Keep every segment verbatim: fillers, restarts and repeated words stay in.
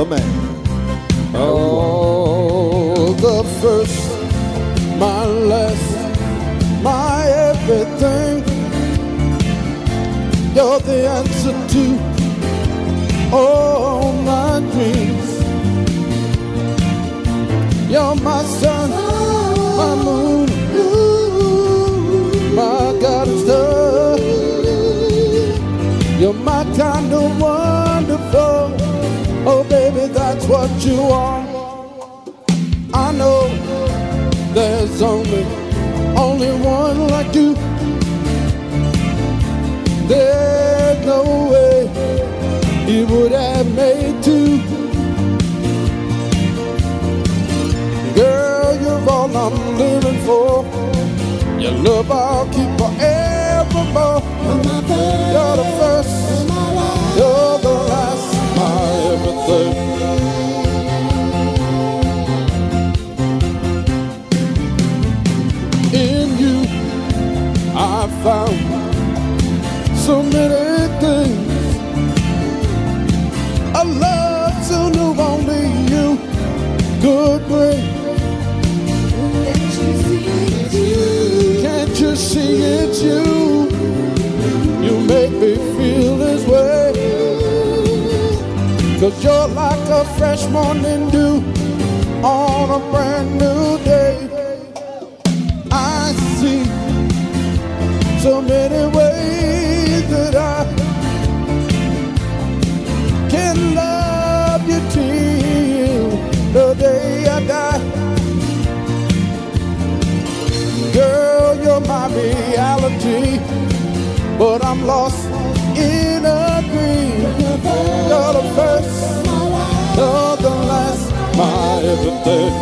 the man. Oh, the first, my last, my everything. You're the answer to all my dreams. You're my sun, my moon, my guiding star. You're my kind of wonderful. Oh baby, that's what you are. I know there's only, only one like you. There's no way he would have made two. Girl, you're all I'm living for. Your love I'll keep forevermore. You're the first, you're the last, my everything. In you I found so many things. A love so new only you could bring. Can't you see it's you? You make me feel this way. Cause you're like a fresh morning dew on a brand new day. I see so many ways that I can love you till the day I die. Girl, you're my reality, but I'm lost in a dream. You're the first, you're the last, my everything.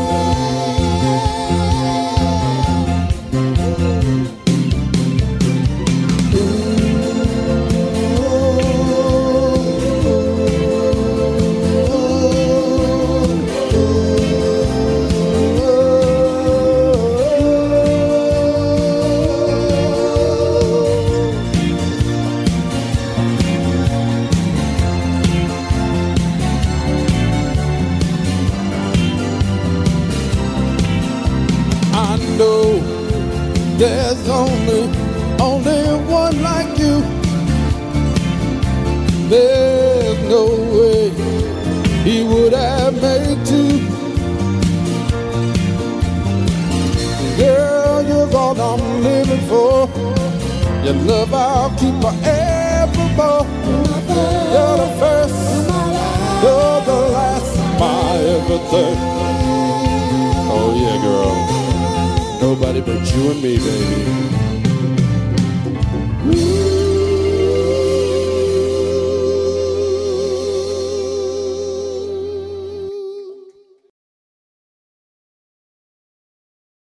There's only, only one like you. There's no way he would have made two. Girl, you're all I'm living for. Your love I'll keep forevermore. You're the first, you're the last, my everything. Oh yeah, girl. Nobody but you and me, baby.